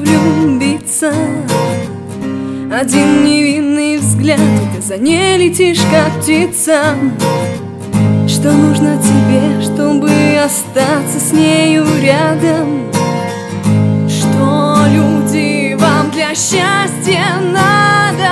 влюбиться. Один невинный взгляд, и ты за ней летишь, как птица. Что нужно тебе, чтобы остаться с нею рядом? Что люди вам для счастья надо?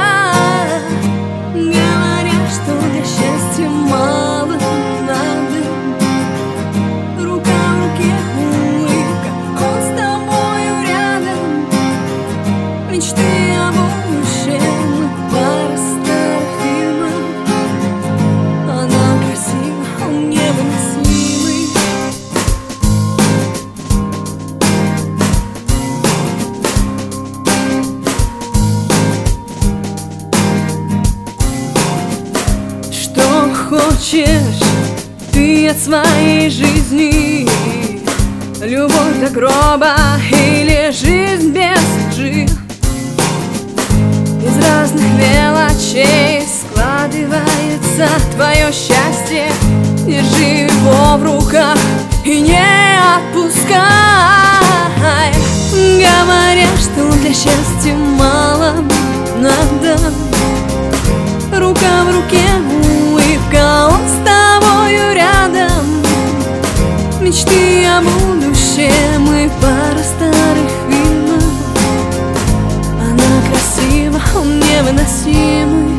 Говорят, что для счастья мало надо. Рука в руке, улыбка, он с тобою рядом. Мечты о будущем, пара старых фильмов. Она красива, он невыносимый. Что хочешь ты от своей жизни? Любовь до гроба или жизнь без лжи? Из разных мелочей складывается твое счастье. Держи его в руках и не отпускай. Говорят, что для счастья мало надо. Рука в руке, улыбка, он с тобою рядом. Мечты о будущем и пара старых фильмов. Она красива, он невыносимый.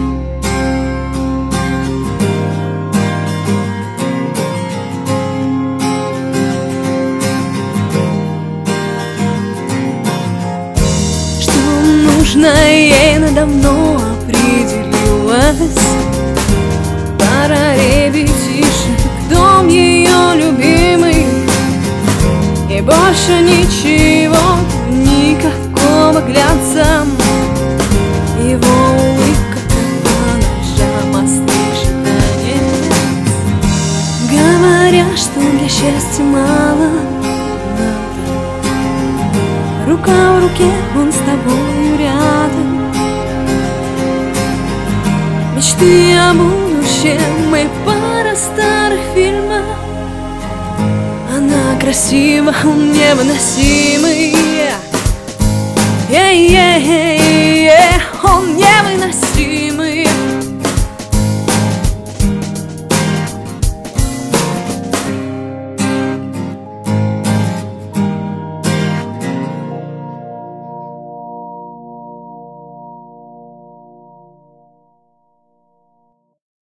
Что нужно ей, она давно определилась. Пара ребятишек, дом ее любимый. И больше ничего, никакого глянца. Его улыбка, как ножа, острейший танец. Говорят, что для счастья мало надо. Рука в руке, он с тобою рядом. Мечты о будущем и пара старых фильмов. Она красива, он невыносимый. Он невыносимый.